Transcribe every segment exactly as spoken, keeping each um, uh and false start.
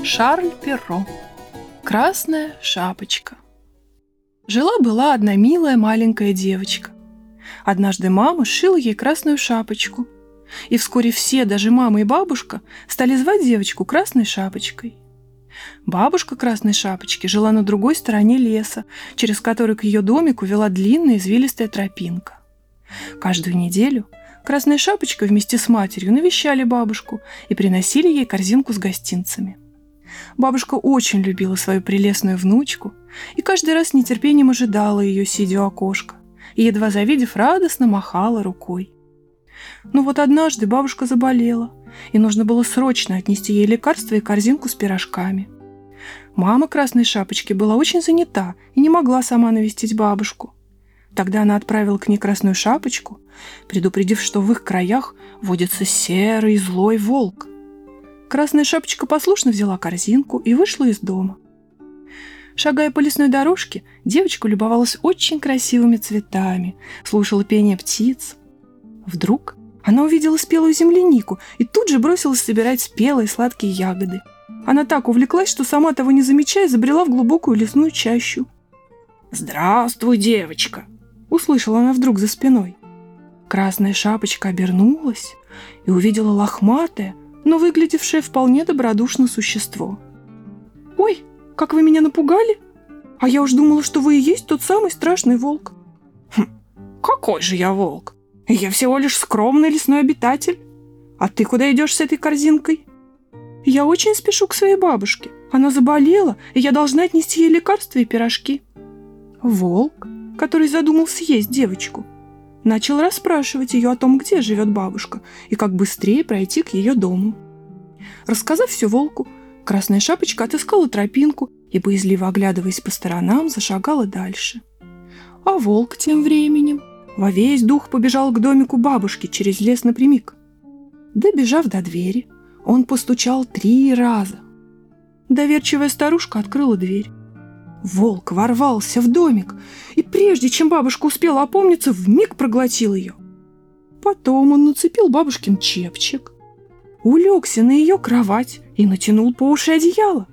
Шарль Перро. Красная шапочка. Жила-была одна милая маленькая девочка. Однажды мама сшила ей красную шапочку. И вскоре все, даже мама и бабушка, стали звать девочку Красной Шапочкой. Бабушка Красной Шапочки жила на другой стороне леса, через который к ее домику вела длинная извилистая тропинка. Каждую неделю Красная Шапочка вместе с матерью навещали бабушку и приносили ей корзинку с гостинцами. Бабушка очень любила свою прелестную внучку и каждый раз с нетерпением ожидала ее, сидя у окошка, и, едва завидев, радостно махала рукой. Но вот однажды бабушка заболела, и нужно было срочно отнести ей лекарства и корзинку с пирожками. Мама Красной Шапочки была очень занята и не могла сама навестить бабушку. Тогда она отправила к ней Красную Шапочку, предупредив, что в их краях водится серый злой волк. Красная Шапочка послушно взяла корзинку и вышла из дома. Шагая по лесной дорожке, девочка любовалась очень красивыми цветами, слушала пение птиц. Вдруг она увидела спелую землянику и тут же бросилась собирать спелые сладкие ягоды. Она так увлеклась, что сама того не замечая, забрела в глубокую лесную чащу. «Здравствуй, девочка!» — услышала она вдруг за спиной. Красная Шапочка обернулась и увидела лохматое, но выглядевшее вполне добродушно существо. «Ой, как вы меня напугали! А я уж думала, что вы и есть тот самый страшный волк». «Хм, какой же я волк? Я всего лишь скромный лесной обитатель. А ты куда идешь с этой корзинкой?» «Я очень спешу к своей бабушке. Она заболела, и я должна отнести ей лекарства и пирожки». Волк, который задумал съесть девочку, начал расспрашивать ее о том, где живет бабушка, и как быстрее пройти к ее дому. Рассказав все волку, Красная Шапочка отыскала тропинку и, боязливо оглядываясь по сторонам, зашагала дальше. А волк тем временем во весь дух побежал к домику бабушки через лес напрямик. Добежав до двери, он постучал три раза. Доверчивая старушка открыла дверь. Волк ворвался в домик, и прежде чем бабушка успела опомниться, вмиг проглотил ее. Потом он нацепил бабушкин чепчик, улегся на ее кровать и натянул по уши одеяло.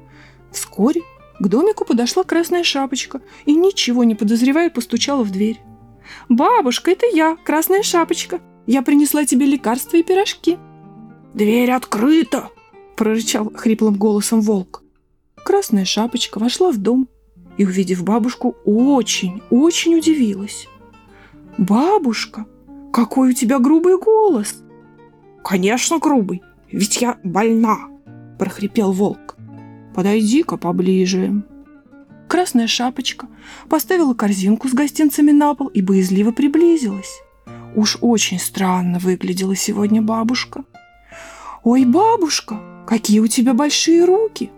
Вскоре к домику подошла Красная Шапочка и, ничего не подозревая, постучала в дверь. «Бабушка, это я, Красная Шапочка. Я принесла тебе лекарства и пирожки». «Дверь открыта!» — прорычал хриплым голосом волк. Красная Шапочка вошла в дом и, увидев бабушку, очень, очень удивилась. «Бабушка, какой у тебя грубый голос!» «Конечно, грубый, ведь я больна!» — прохрипел волк. «Подойди-ка поближе». Красная Шапочка поставила корзинку с гостинцами на пол и боязливо приблизилась. Уж очень странно выглядела сегодня бабушка. «Ой, бабушка, какие у тебя большие руки!»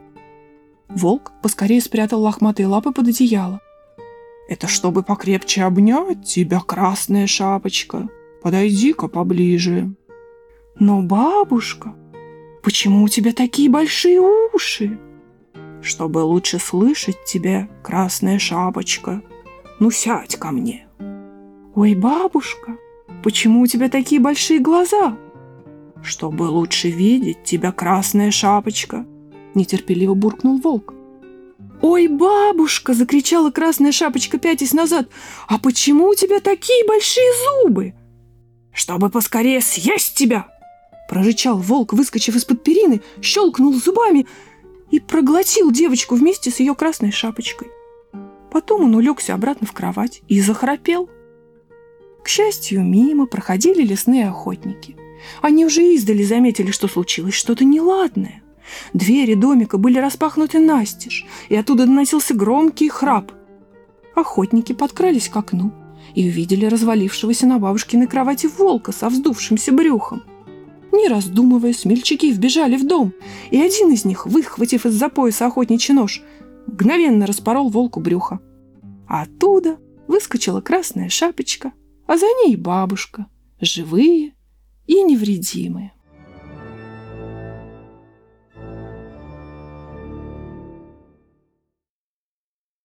Волк поскорее спрятал лохматые лапы под одеяло. «Это чтобы покрепче обнять тебя, Красная Шапочка. Подойди-ка поближе». «Но, бабушка, почему у тебя такие большие уши?» «Чтобы лучше слышать тебя, Красная Шапочка. Ну, сядь ко мне». «Ой, бабушка, почему у тебя такие большие глаза?» «Чтобы лучше видеть тебя, Красная Шапочка», — нетерпеливо буркнул волк. «Ой, бабушка!» — закричала Красная Шапочка, пятясь назад. «А почему у тебя такие большие зубы?» «Чтобы поскорее съесть тебя!» — прорычал волк, выскочив из-под перины, щелкнул зубами и проглотил девочку вместе с ее Красной Шапочкой. Потом он улегся обратно в кровать и захрапел. К счастью, мимо проходили лесные охотники. Они уже издали заметили, что случилось что-то неладное. Двери домика были распахнуты настежь, и оттуда доносился громкий храп. Охотники подкрались к окну и увидели развалившегося на бабушкиной кровати волка со вздувшимся брюхом. Не раздумывая, смельчаки вбежали в дом, и один из них, выхватив из-за пояса охотничий нож, мгновенно распорол волку брюхо. А оттуда выскочила Красная Шапочка, а за ней бабушка, живые и невредимые.